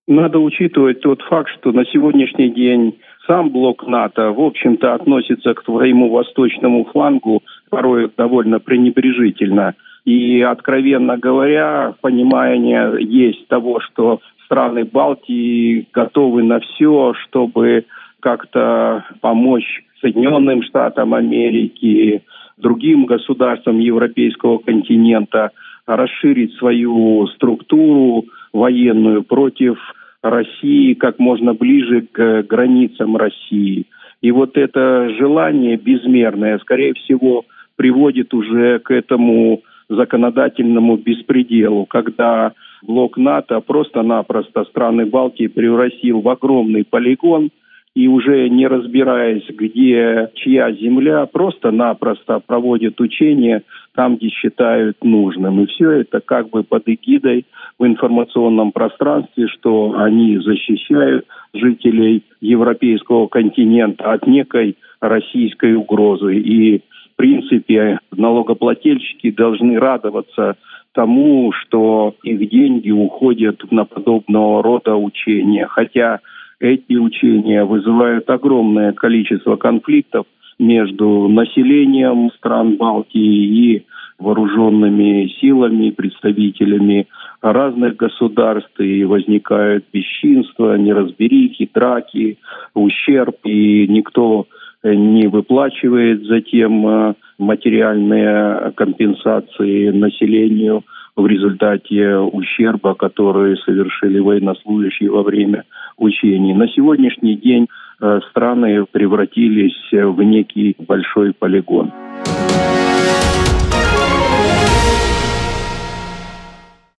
Надо учитывать тот факт, что на сегодняшний день сам блок НАТО, в общем-то, относится к своему восточному флангу порой довольно пренебрежительно. И, откровенно говоря, понимание есть того, что страны Балтии готовы на все, чтобы как-то помочь Соединенным Штатам Америки, другим государствам европейского континента расширить свою структуру военную против России как можно ближе к границам России. И вот это желание безмерное, скорее всего, приводит уже к этому законодательному беспределу, когда блок НАТО просто-напросто страны Балтии превратил в огромный полигон, и уже не разбираясь, где чья земля, просто-напросто проводят учения там, где считают нужным. И все это как бы под эгидой в информационном пространстве, что они защищают жителей европейского континента от некой российской угрозы. И, в принципе, налогоплательщики должны радоваться тому, что их деньги уходят на подобного рода учения. Хотя эти учения вызывают огромное количество конфликтов между населением стран Балтии и вооруженными силами, представителями разных государств, и возникают бесчинства, неразберихи, драки, ущерб, и никто не выплачивает затем материальные компенсации населению в результате ущерба, который совершили военнослужащие во время учений. На сегодняшний день страны превратились в некий большой полигон.